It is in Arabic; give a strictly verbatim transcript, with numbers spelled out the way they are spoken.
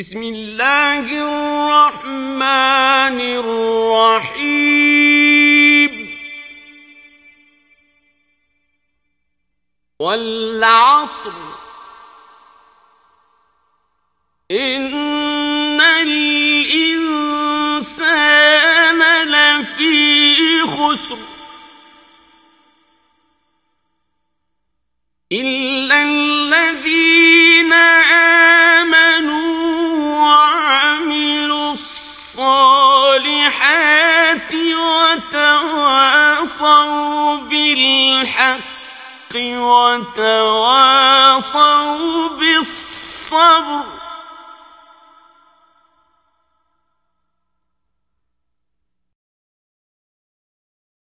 بسم الله الرحمن الرحيم والعصر إن الإنسان لفي خسر إلا الذين آمنوا وعملوا الصالحات وتواصوا بالحق وتواصوا بالصبر